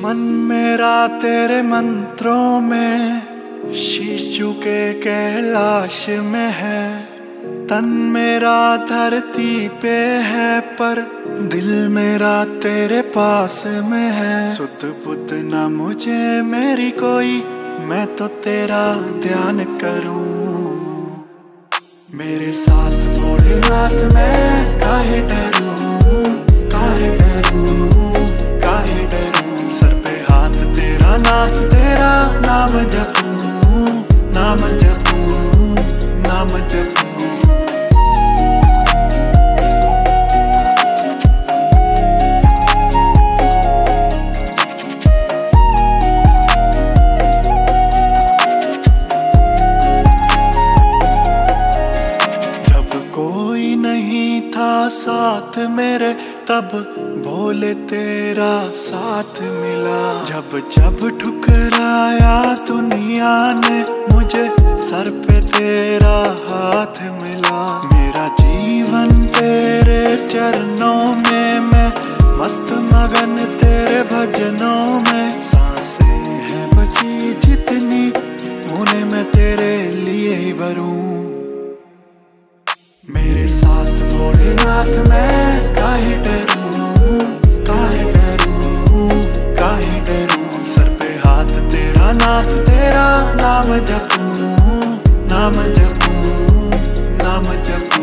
मन मेरा तेरे मंत्रों में, शीश झुके कैलाश में है। तन मेरा धरती पे है, पर दिल मेरा तेरे पास में है। सुध बुध ना मुझे मेरी कोई, मैं तो तेरा ध्यान करूं। मेरे साथ भोलेनाथ मैं काहे डरूं, काहे डरूं, काहे डरूं। सर पे हाथ तेरा, नाथ तेरा, नाम जपूं, नाम जपूं, नाम जपूं। कोई नहीं था साथ मेरे, तब भोले तेरा साथ मिला। जब जब ठुकराया दुनिया ने, मुझे सर पे तेरा हाथ मिला। मेरा जीवन तेरे चरणों में, मैं मस्त मगन तेरे भजनों में। सांसें हैं बची जितनी, उन्हें मैं तेरे लिए ही भरूं। मेरे साथ भोलेनाथ मैं काहे डरूं, काहे डरूं, काहे डरूं। सर पे हाथ तेरा, नाथ तेरा, नाम जपूं, नाम जपूं, नाम जपूं।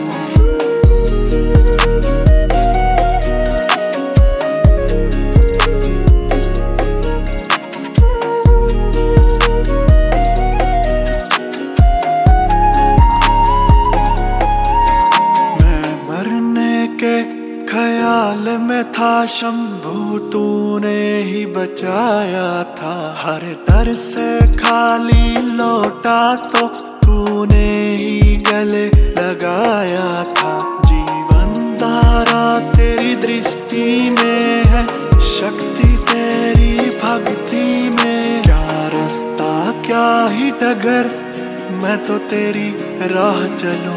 ख्याल में था शंभू, तूने ही बचाया था। हर दर से खाली लौटा तो तूने ही गले लगाया था। जीवन धारा तेरी दृष्टि में है, शक्ति तेरी भक्ति में। क्या रास्ता क्या ही डगर, मैं तो तेरी राह चलूं।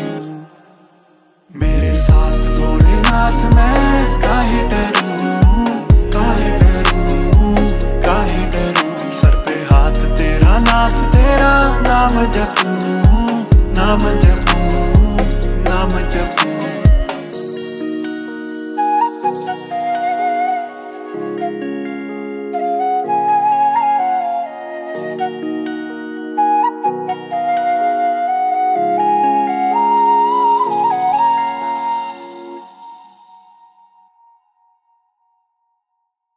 मेरे साथ भोलेनाथ मैं काहे डरूं, काहे डरूं, काहे डरूं। सर पे हाथ तेरा, नाथ तेरा, नाम जपूं, नाम जपूं।